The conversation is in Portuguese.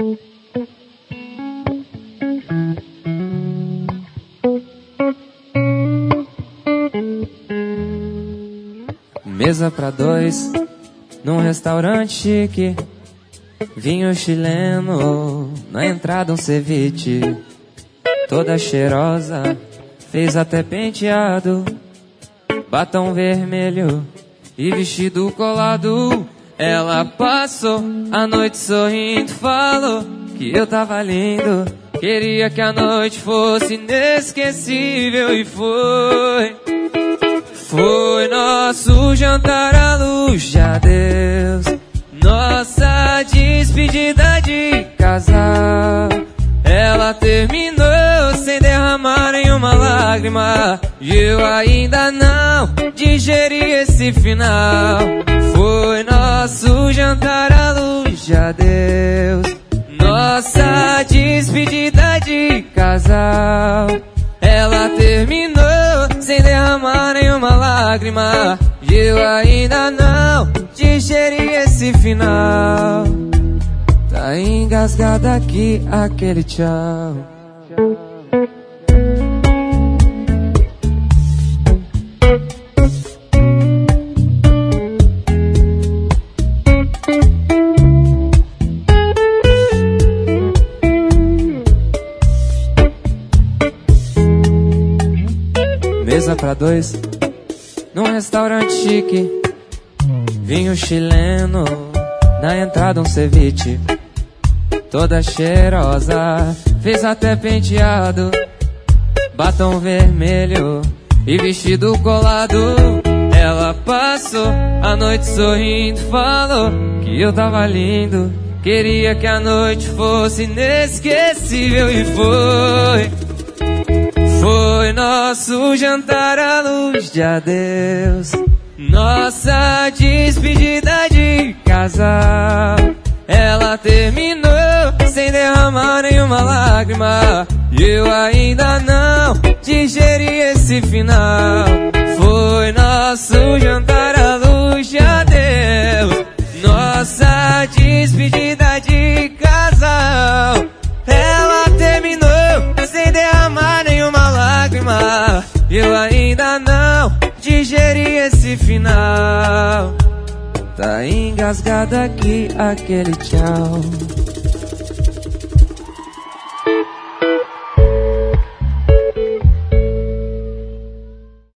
Mesa pra dois, num restaurante chique. Vinho chileno, na entrada um ceviche. Toda cheirosa, fez até penteado. Batom vermelho e vestido colado. Ela passou a noite sorrindo, falou que eu tava lindo. Queria que a noite fosse inesquecível e foi. Foi nosso jantar à luz de adeus, nossa despedida de casal. Ela terminou sem derramar nenhuma lágrima e eu ainda não digeri esse final. Foi nosso jantar à luz de adeus, nossa despedida de casal. Ela terminou sem derramar nenhuma lágrima e eu ainda não digeri esse final. Tá engasgada aqui aquele tchau. Mesa pra dois, num restaurante chique. Vinho chileno, na entrada um ceviche. Toda cheirosa, fez até penteado. Batom vermelho e vestido colado. Ela passou a noite sorrindo, falou que eu tava lindo. Queria que a noite fosse inesquecível e foi. Foi nosso jantar à luz de adeus, nossa despedida de casal. Ela terminou sem derramar nenhuma lágrima e eu ainda não digeri esse final. Foi nosso jantar à luz de adeus, nossa despedida de casal. Ela terminou sem derramar nenhuma lágrima e eu ainda não digeri esse final. Tá engasgada aqui aquele tchau.